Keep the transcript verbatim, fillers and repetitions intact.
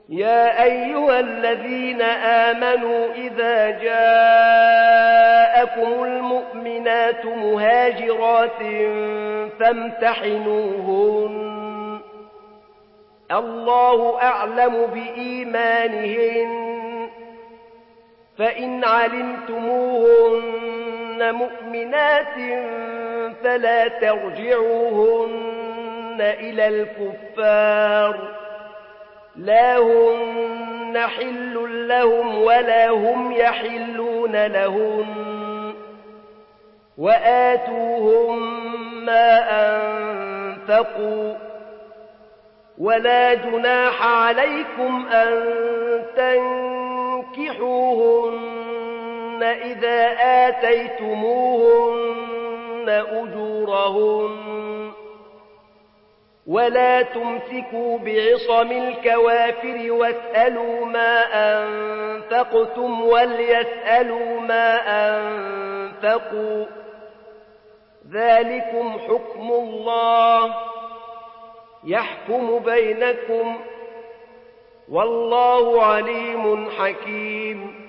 يا أيها الذين آمنوا إذا جاءكم المؤمنات مهاجرات فامتحنوهن الله أعلم بإيمانهن فإن علمتموهن مؤمنات فلا ترجعوهن إلى الكفار لا هن حل لهم ولا هم يحلون لهن وآتوهم ما أنفقوا ولا جناح عليكم أن تنكحوهن إذا آتيتموهن أجورهن ولا تمسكوا بعصم الكوافر واسألوا ما أنفقتم وليسألوا ما أنفقوا ذلكم حكم الله يحكم بينكم والله عليم حكيم